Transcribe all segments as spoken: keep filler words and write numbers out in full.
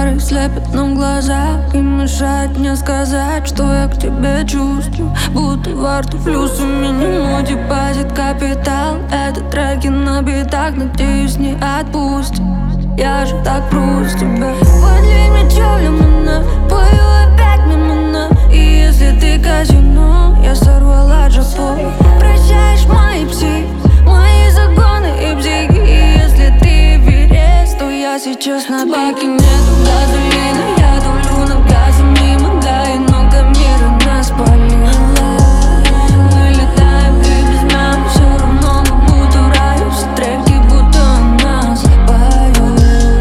фары слепят нам глаза и мешают мне сказать, что я к тебе чувствую. Будто во рту плюс у меня депозит капитал. Это треки на битах, надеюсь, не отпустит. Я же так просто тебя. Подлей мне чё в лимонад, пою опять мимо. И если ты казино, я сорвала джекпот. Прощаешь мои пси, мои загоны и бзиги. И если ты Эверест, то я сейчас на пике. Нету газолина, я давлю на газе мимо. Да, и много мира нас полила. Мы летаем и без меня все равно мы будто в раю. Все треки будто о нас поют.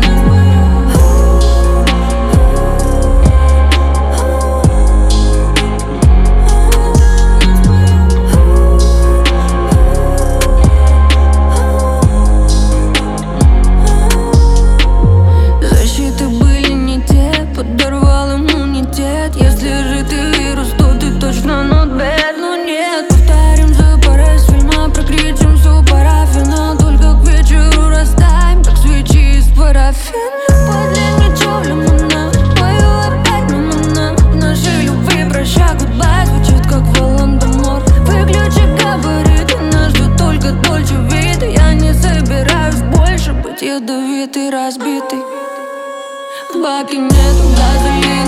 Защиты были не те, подорвал иммунитет. Если же ты вирус, то ты точно not bad. Но нет, повторим за парой с фильма, прокричим всю парафина. Только к вечеру растаем, как свечи из парафина. Подлей мне чё в лимонад, пою опять мимо. В нашей любви прощай, goodbye звучит как Волан-де-Морт. Выключи габариты, нас ждет только Дольче Вита. Я не собираюсь больше быть ядовитый, разбитый. В баке нету газолина.